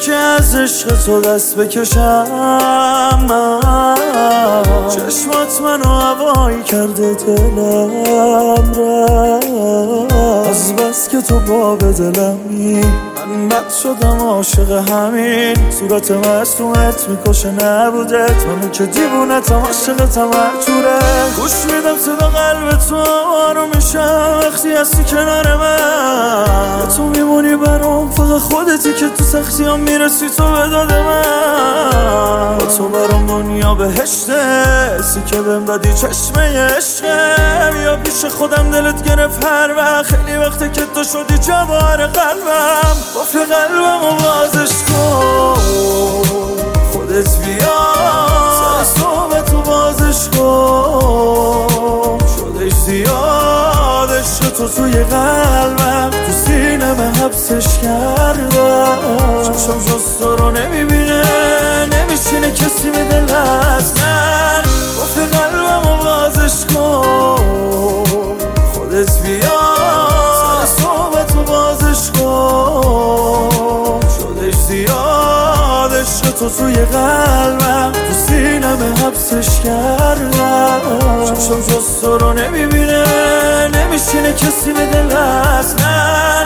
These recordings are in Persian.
که از عشق تو دست بکشم من. چشمات منو هوایی کرده دلم را، از بس که تو باب دلمی من بد شدم عاشق همین. صورت مصنوعت میکشه نبودت، منو که دیوونتم عاشقتم هرجوره. گوش میدم صدا قلب تو آروم میشم وقتی هستی کنار من. تو میمونی برام فقط خودتی که تو سختی هم میرسی تو به داد من. با تو برام دنیا بهشته، سی که بهم دادی چشمه عشقه. بیا پیش خودم دلت گرفت هر وقت، خیلی وقته که تو شدی جوار قلبم. قفل قلبم و بازش کن خودت بیا، سر صحبت و بازش کن. شدش زیاد عشق تو توی قلبم، تو سینم حبسش کردم. چشم جز تو رو نمیبینه، نمیشینه کسی به دل از من. قفل قلبم و بازش کن خودت بیا، سر صحبت و بازش کن. شدش زیاد عشق تو توی قلبم، تو سینم حبسش کردم. چشم جز تو رو نمیبینه، نمیشینه کسی به دل از من.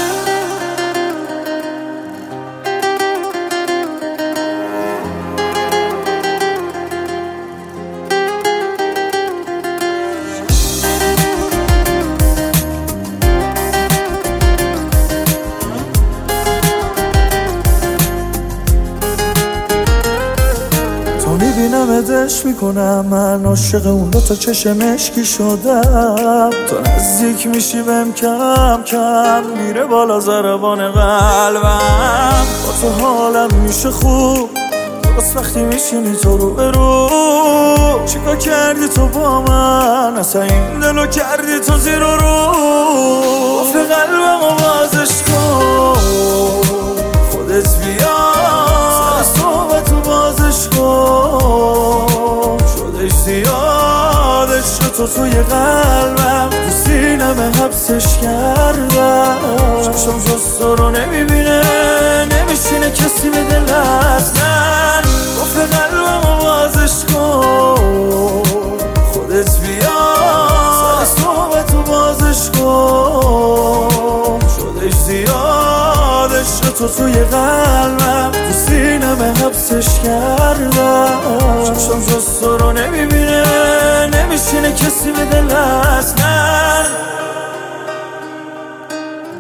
میبینم ادش میکنم، من عاشق اون دوتا چشم اشکی شدم. تو نزدیک میشی بهم کم کم، میره بالا ضربان قلبم. با تو حالم میشه خوب درست وقتی میشینی تو رو به رو. چیکار کردی تو با من، اصلا این دلو کردی تو زیر و رو. قفل قلبم و بازش کن خودت بیا، سر صحبت و بازش کن. شدش زیاد عشق تو توی قلبم، تو سینم حبسش کردم. چشم جز تو رو نمیبینه، نمیشینه کسی به دل از من. قفل قلبم و بازش کن خودت بیا، سر صحبت و بازش کن. شدش زیاد عشق تو توی قلبم، تو سینم حبسش کردم. چشم جز تو رو نمیبینه، نمیشینه کسی به دل از من.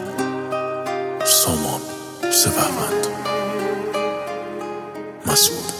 سامان سپهبند مسعود